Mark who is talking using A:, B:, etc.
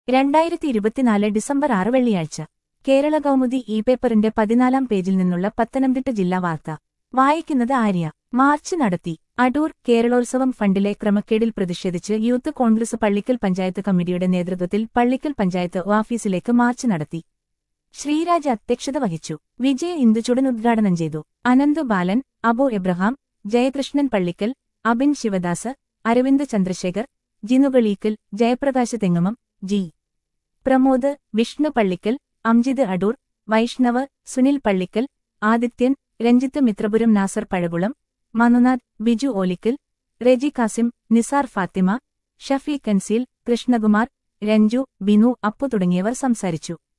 A: 2024 December 6 വെള്ളിയാഴ്ച കേരള കൗമുദി പേപ്പറിന്റെ 14-ാം പേജിൽ നിന്നുള്ള പത്തനംതിട്ട ജില്ലാ വാർത്ത വായിക്കുന്നത് ആര്യ. മാർച്ച് നടത്തി. അടൂർ. കേരളോത്സവം ഫണ്ടിലെ ക്രമക്കേടിൽ പ്രതിഷേധിച്ച് യൂത്ത് കോൺഗ്രസ് പള്ളിക്കൽ പഞ്ചായത്ത് കമ്മിറ്റിയുടെ നേതൃത്വത്തിൽ പള്ളിക്കൽ പഞ്ചായത്ത് ഓഫീസിലേക്ക് മാർച്ച് നടത്തി. ശ്രീരാജ് അധ്യക്ഷത വഹിച്ചു. വിജയ ഇന്ദുചൂടൻ ഉദ്ഘാടനം ചെയ്തു. അനന്തു ബാലൻ, അബു എബ്രഹാം, ജയകൃഷ്ണൻ പള്ളിക്കൽ, അബിൻ ശിവദാസ്, അരവിന്ദ് ചന്ദ്രശേഖർ, ജിനുകളീക്കൽ, ജയപ്രകാശ് തെങ്ങമം, ജി. പ്രമോദ്, വിഷ്ണു പള്ളിക്കൽ, അംജിത് അടൂർ, വൈഷ്ണവ്, സുനിൽ പള്ളിക്കൽ, ആദിത്യൻ, രഞ്ജിത്ത് മിത്രപുരം, നാസർ പഴകുളം, മനുനാഥ്, ബിജു ഓലിക്കൽ, റെജി കാസിം, നിസാർ ഫാത്തിമ, ഷഫീഖ് കൻസീൽ, കൃഷ്ണകുമാർ, രഞ്ജു, ബിനു, അപ്പു തുടങ്ങിയവർ സംസാരിച്ചു.